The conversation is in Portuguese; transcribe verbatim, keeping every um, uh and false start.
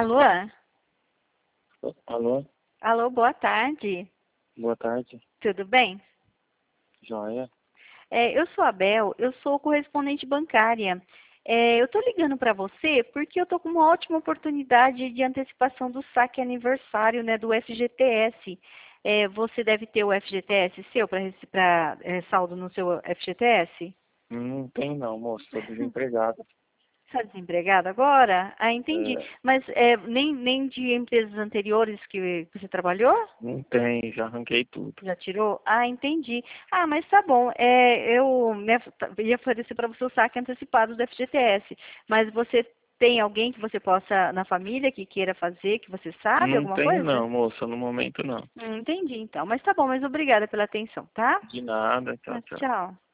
Alô? Alô? Alô, boa tarde. Boa tarde. Tudo bem? Joia? É, eu sou a Bel, eu sou correspondente bancária. É, eu estou ligando para você porque eu estou com uma ótima oportunidade de antecipação do saque aniversário, né, do F G T S. É, você deve ter o F G T S seu para é, saldo no seu F G T S? Não tem não, moço. Estou desempregado. Está desempregado agora? Ah, entendi. É, Mas é, nem, nem de empresas anteriores que você trabalhou? não tem, já arranquei tudo. Já tirou? Ah, entendi. Ah, mas tá bom. É, eu né, ia oferecer para você o saque antecipado do F G T S. Mas você tem alguém que você possa, na família, que queira fazer, que você sabe, Não alguma tenho coisa? não, moça. No momento não. Hum, entendi, então. Mas tá bom, mas obrigada pela atenção, tá? De nada. Tchau, Ah, tchau. tchau.